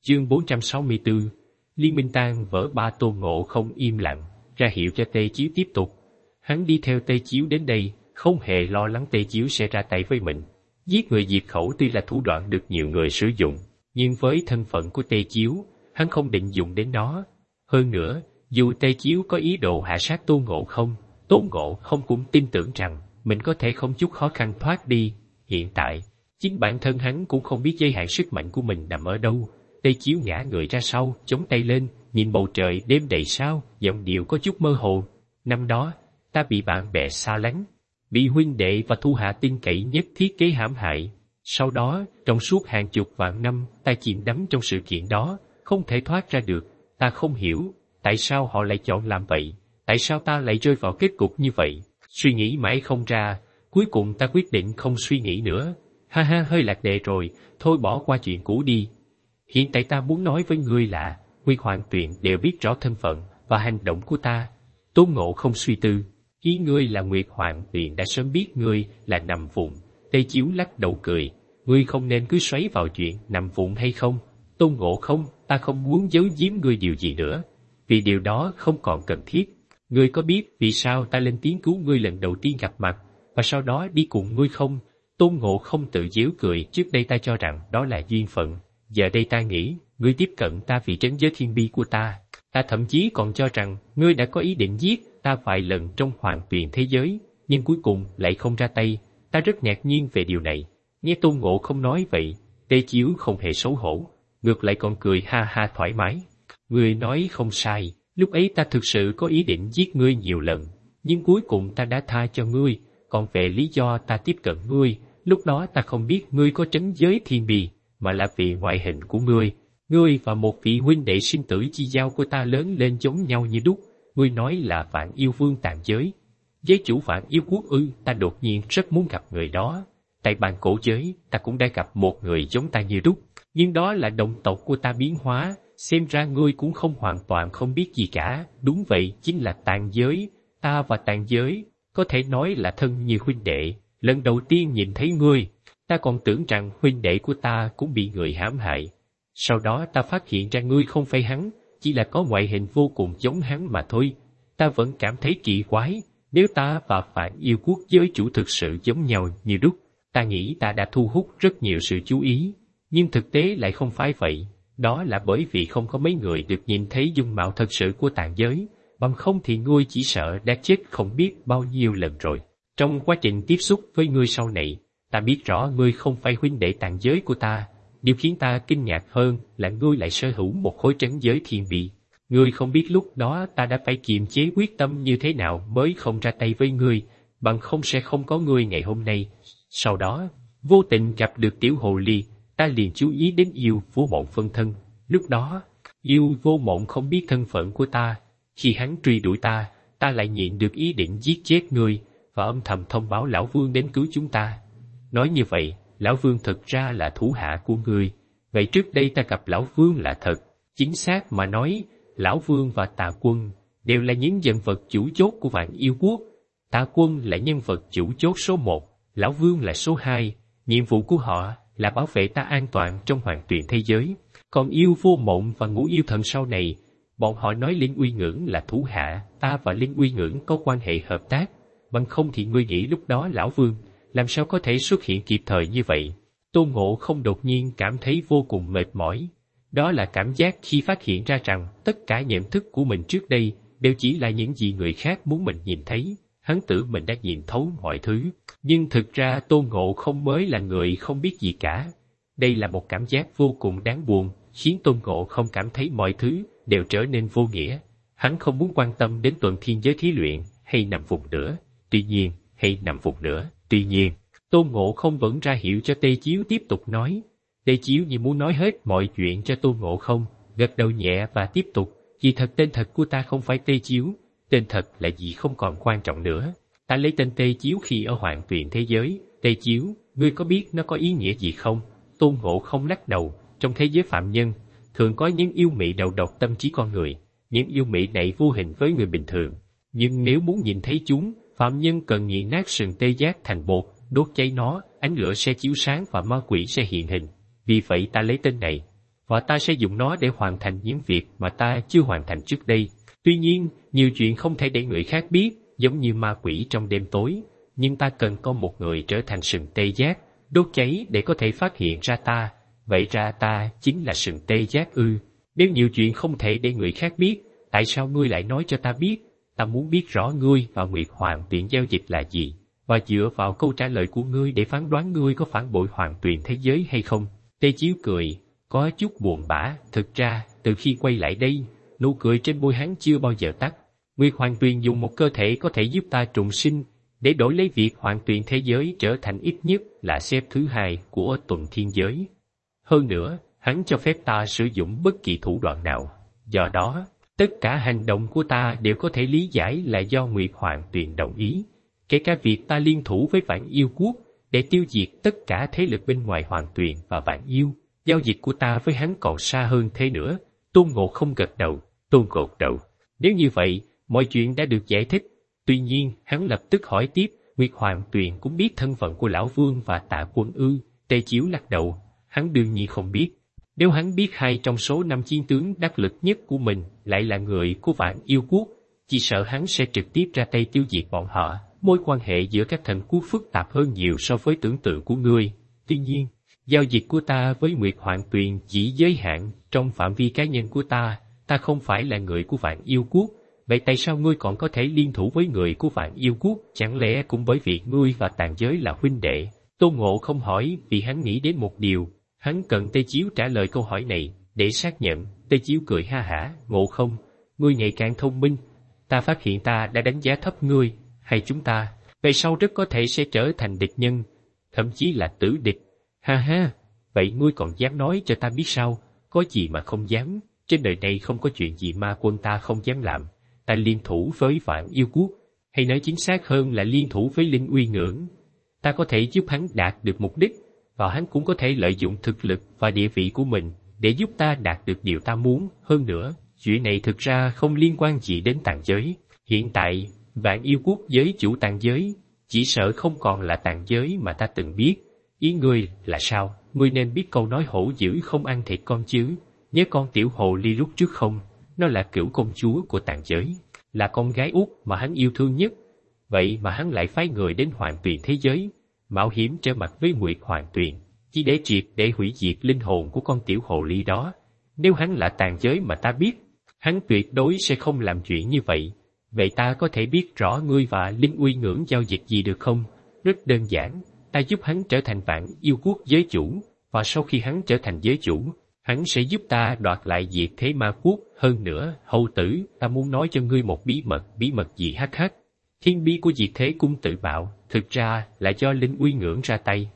Chương 464. Liên minh tan vỡ. Ba. Tôn Ngộ không im lặng, ra hiệu cho Tê Chiếu tiếp tục. Hắn đi theo Tê Chiếu đến đây, không hề lo lắng Tê Chiếu sẽ ra tay với mình. Giết người diệt khẩu tuy là thủ đoạn được nhiều người sử dụng, nhưng với thân phận của Tê Chiếu, hắn không định dùng đến nó. Hơn nữa, dù Tê Chiếu có ý đồ hạ sát Tôn Ngộ không cũng tin tưởng rằng mình có thể không chút khó khăn thoát đi. Hiện tại, chính bản thân hắn cũng không biết giới hạn sức mạnh của mình nằm ở đâu. Tê Chiếu ngã người ra sau, chống tay lên, nhìn bầu trời đêm đầy sao, giọng điệu có chút mơ hồ. Năm đó, ta bị bạn bè xa lánh, bị huynh đệ và thu hạ tin cậy nhất thiết kế hãm hại. Sau đó, trong suốt hàng chục vạn năm, ta chìm đắm trong sự kiện đó, không thể thoát ra được. Ta không hiểu, tại sao họ lại chọn làm vậy? Tại sao ta lại rơi vào kết cục như vậy? Suy nghĩ mãi không ra, cuối cùng ta quyết định không suy nghĩ nữa. Ha ha, hơi lạc đề rồi, thôi bỏ qua chuyện cũ đi. Hiện tại ta muốn nói với ngươi là, Nguyệt Hoàng Tuyền đều biết rõ thân phận và hành động của ta. Tôn Ngộ không suy tư, ý ngươi là Nguyệt Hoàng Tuyền đã sớm biết ngươi là nằm vùng. Tê Chiếu lắc đầu cười, ngươi không nên cứ xoáy vào chuyện nằm vùng hay không. Tôn Ngộ không, ta không muốn giấu giếm ngươi điều gì nữa, vì điều đó không còn cần thiết. Ngươi có biết vì sao ta lên tiếng cứu ngươi lần đầu tiên gặp mặt, và sau đó đi cùng ngươi không? Tôn Ngộ không tự giễu cười, trước đây ta cho rằng đó là duyên phận. Giờ đây ta nghĩ, ngươi tiếp cận ta vì trấn giới thiên bi của ta. Ta thậm chí còn cho rằng, ngươi đã có ý định giết ta vài lần trong Hoàng Tuyền thế giới, nhưng cuối cùng lại không ra tay. Ta rất ngạc nhiên về điều này. Nghe Tôn Ngộ không nói vậy, Tê Chiếu không hề xấu hổ, ngược lại còn cười ha ha thoải mái. Ngươi nói không sai, lúc ấy ta thực sự có ý định giết ngươi nhiều lần, nhưng cuối cùng ta đã tha cho ngươi. Còn về lý do ta tiếp cận ngươi, lúc đó ta không biết ngươi có trấn giới thiên bi, mà là vì ngoại hình của ngươi. Ngươi và một vị huynh đệ sinh tử chi giao của ta lớn lên giống nhau như đúc. Ngươi nói là Vạn Yêu Vương tàn giới, giới chủ Vạn Yêu Quốc ư? Ta đột nhiên rất muốn gặp người đó. Tại bàn cổ giới, ta cũng đã gặp một người giống ta như đúc, nhưng đó là đồng tộc của ta biến hóa. Xem ra ngươi cũng không hoàn toàn không biết gì cả. Đúng vậy, chính là tàn giới. Ta và tàn giới có thể nói là thân như huynh đệ. Lần đầu tiên nhìn thấy ngươi, ta còn tưởng rằng huynh đệ của ta cũng bị người hãm hại. Sau đó ta phát hiện ra ngươi không phải hắn, chỉ là có ngoại hình vô cùng giống hắn mà thôi. Ta vẫn cảm thấy kỳ quái, nếu ta và Vạn Yêu Quốc giới chủ thực sự giống nhau như đúc, ta nghĩ ta đã thu hút rất nhiều sự chú ý, nhưng thực tế lại không phải vậy. Đó là bởi vì không có mấy người được nhìn thấy dung mạo thật sự của tàn giới, bằng không thì ngươi chỉ sợ đã chết không biết bao nhiêu lần rồi. Trong quá trình tiếp xúc với ngươi sau này, ta biết rõ ngươi không phải huynh đệ tàn giới của ta. Điều khiến ta kinh ngạc hơn là ngươi lại sở hữu một khối trấn giới thiên bi. Ngươi không biết lúc đó ta đã phải kiềm chế quyết tâm như thế nào mới không ra tay với ngươi, bằng không sẽ không có ngươi ngày hôm nay. Sau đó, vô tình gặp được tiểu hồ ly, ta liền chú ý đến Yêu Vô Mộng phân thân. Lúc đó, Yêu Vô Mộng không biết thân phận của ta. Khi hắn truy đuổi ta, ta lại nhịn được ý định giết chết ngươi và âm thầm thông báo Lão Vương đến cứu chúng ta. Nói như vậy, Lão Vương thực ra là thủ hạ của ngươi. Vậy trước đây ta gặp Lão Vương là thật. Chính xác mà nói, Lão Vương và Tà Quân đều là những nhân vật chủ chốt của Vạn Yêu Quốc. Tà Quân là nhân vật chủ chốt số 1, Lão Vương là số 2. Nhiệm vụ của họ là bảo vệ ta an toàn trong Hoàng Tuyền thế giới. Còn Yêu Vô Mộng và Ngũ Yêu Thần sau này, bọn họ nói Linh Uy Ngưỡng là thủ hạ, ta và Linh Uy Ngưỡng có quan hệ hợp tác. Bằng không thì ngươi nghĩ lúc đó Lão Vương làm sao có thể xuất hiện kịp thời như vậy? Tôn Ngộ không đột nhiên cảm thấy vô cùng mệt mỏi. Đó là cảm giác khi phát hiện ra rằng tất cả nhận thức của mình trước đây đều chỉ là những gì người khác muốn mình nhìn thấy. Hắn tưởng mình đã nhìn thấu mọi thứ, nhưng thực ra Tôn Ngộ không mới là người không biết gì cả. Đây là một cảm giác vô cùng đáng buồn, khiến Tôn Ngộ không cảm thấy mọi thứ đều trở nên vô nghĩa. Hắn không muốn quan tâm đến tuần thiên giới thí luyện hay nằm vùng nữa. Tuy nhiên, Tôn Ngộ không vẫn ra hiệu cho Tê Chiếu tiếp tục nói. Tê Chiếu như muốn nói hết mọi chuyện cho Tôn Ngộ không, gật đầu nhẹ và tiếp tục. Vì thật tên thật của ta không phải Tê Chiếu, tên thật là gì không còn quan trọng nữa. Ta lấy tên Tê Chiếu khi ở Hoàng Tuyền thế giới. Tê Chiếu, ngươi có biết nó có ý nghĩa gì không? Tôn Ngộ không lắc đầu. Trong thế giới phạm nhân, thường có những yêu mị đầu độc tâm trí con người. Những yêu mị này vô hình với người bình thường, nhưng nếu muốn nhìn thấy chúng, phạm nhân cần nghiền nát sừng tê giác thành bột, đốt cháy nó, ánh lửa sẽ chiếu sáng và ma quỷ sẽ hiện hình. Vì vậy ta lấy tên này. và ta sẽ dùng nó để hoàn thành những việc mà ta chưa hoàn thành trước đây. Tuy nhiên, nhiều chuyện không thể để người khác biết, giống như ma quỷ trong đêm tối, nhưng ta cần có một người trở thành sừng tê giác, đốt cháy để có thể phát hiện ra ta. Vậy ra ta chính là sừng tê giác ư? Nếu nhiều chuyện không thể để người khác biết, tại sao ngươi lại nói cho ta biết? Ta muốn biết rõ ngươi và Nguyệt Hoàng Tuyền giao dịch là gì, và dựa vào câu trả lời của ngươi để phán đoán ngươi có phản bội Hoàng Tuyền thế giới hay không. Tê Chiếu cười, có chút buồn bã. Thực ra, từ khi quay lại đây, nụ cười trên môi hắn chưa bao giờ tắt. Nguyệt Hoàng Tuyền dùng một cơ thể có thể giúp ta trùng sinh, để đổi lấy việc Hoàng Tuyền thế giới trở thành ít nhất là xếp thứ 2 của tuần thiên giới. Hơn nữa, hắn cho phép ta sử dụng bất kỳ thủ đoạn nào. Do đó, tất cả hành động của ta đều có thể lý giải là do Nguyệt Hoàng Tuyền đồng ý, kể cả việc ta liên thủ với Vạn Yêu Quốc để tiêu diệt tất cả thế lực bên ngoài Hoàng Tuyền và Vạn Yêu. Giao dịch của ta với hắn còn xa hơn thế nữa. Tôn Ngộ không gật đầu. Tôn gật đầu. Nếu như vậy, mọi chuyện đã được giải thích. Tuy nhiên, hắn lập tức hỏi tiếp, Nguyệt Hoàng Tuyền cũng biết thân phận của Lão Vương và Tạ Quân ư? Tê Chiếu lắc đầu. Hắn đương nhiên không biết. Nếu hắn biết 2 trong số 5 chiến tướng đắc lực nhất của mình lại là người của Vạn Yêu Quốc, chỉ sợ hắn sẽ trực tiếp ra tay tiêu diệt bọn họ. Mối quan hệ giữa các thần quốc phức tạp hơn nhiều so với tưởng tượng của ngươi. Tuy nhiên, giao dịch của ta với Nguyệt Hoàng Tuyền chỉ giới hạn trong phạm vi cá nhân của ta. Ta không phải là người của Vạn Yêu Quốc. Vậy tại sao ngươi còn có thể liên thủ với người của Vạn Yêu Quốc? Chẳng lẽ cũng bởi vì ngươi và Tàn Giới là huynh đệ? Tôn Ngộ không hỏi vì hắn nghĩ đến một điều. Hắn cần Tê Chiếu trả lời câu hỏi này để xác nhận. Tê Chiếu cười ha hả. Ngộ không, ngươi ngày càng thông minh. Ta phát hiện ta đã đánh giá thấp ngươi, hay chúng ta về sau rất có thể sẽ trở thành địch nhân, thậm chí là tử địch. Ha ha, vậy ngươi còn dám nói cho ta biết sao? Có gì mà không dám? Trên đời này không có chuyện gì ma quân ta không dám làm. Ta liên thủ với Vạn Yêu Quốc, hay nói chính xác hơn là liên thủ với Linh Uy Ngưỡng. Ta có thể giúp hắn đạt được mục đích, và hắn cũng có thể lợi dụng thực lực và địa vị của mình để giúp ta đạt được điều ta muốn. Hơn nữa, chuyện này thực ra không liên quan gì đến Tàn Giới. Hiện tại, Vạn Yêu Quốc giới chủ Tàn Giới chỉ sợ không còn là Tàn Giới mà ta từng biết. Ý ngươi là sao? Ngươi nên biết câu nói hổ dữ không ăn thịt con chứ. Nhớ con tiểu hồ ly lúc trước không? Nó là cửu công chúa của Tàn Giới, là con gái út mà hắn yêu thương nhất. Vậy mà hắn lại phái người đến Hoàng Tuyền thế giới, mạo hiểm trở mặt với Nguyệt Hoàng Tuyền, chỉ để triệt để hủy diệt linh hồn của con tiểu hồ ly đó. Nếu hắn là Tàn Giới mà ta biết, hắn tuyệt đối sẽ không làm chuyện như vậy. Vậy ta có thể biết rõ ngươi và Linh Uy Ngưỡng giao dịch gì được không? Rất đơn giản, ta giúp hắn trở thành Vạn Yêu Quốc giới chủ, và sau khi hắn trở thành giới chủ, hắn sẽ giúp ta đoạt lại diệt thế ma quốc. Hơn nữa, hầu tử, ta muốn nói cho ngươi một bí mật gì hắc hắc. Thiên bi của diệt thế cung tự bạo, thực ra là do Linh Uy Ngưỡng ra tay.